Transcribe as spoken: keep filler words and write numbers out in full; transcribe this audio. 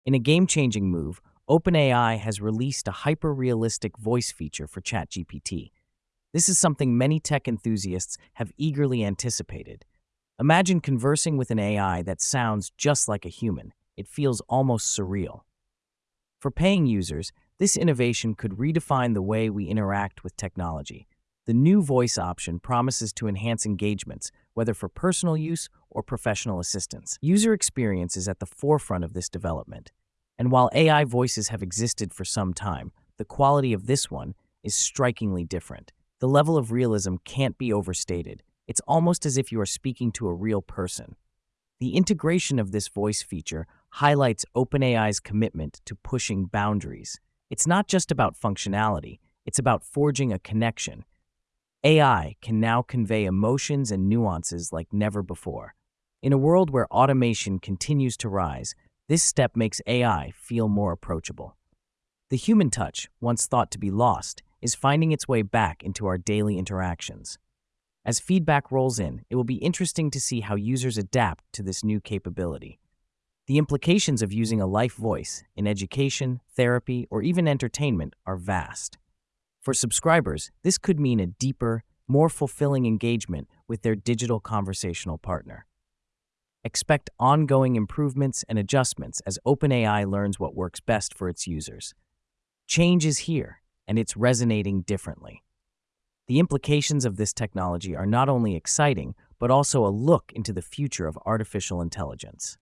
In a game-changing move, OpenAI has released a hyper-realistic voice feature for ChatGPT. This is something many tech enthusiasts have eagerly anticipated. Imagine conversing with an A I that sounds just like a human. It feels almost surreal. For paying users, this innovation could redefine the way we interact with technology. The new voice option promises to enhance engagements, whether for personal use or professional assistance. User experience is at the forefront of this development. And while A I voices have existed for some time, the quality of this one is strikingly different. The level of realism can't be overstated. It's almost as if you are speaking to a real person. The integration of this voice feature highlights OpenAI's commitment to pushing boundaries. It's not just about functionality, it's about forging a connection. A I can now convey emotions and nuances like never before. In a world where automation continues to rise, this step makes A I feel more approachable. The human touch, once thought to be lost, is finding its way back into our daily interactions. As feedback rolls in, it will be interesting to see how users adapt to this new capability. The implications of using a life voice in education, therapy, or even entertainment are vast. For subscribers, this could mean a deeper, more fulfilling engagement with their digital conversational partner. Expect ongoing improvements and adjustments as OpenAI learns what works best for its users. Change is here, and it's resonating differently. The implications of this technology are not only exciting, but also a look into the future of artificial intelligence.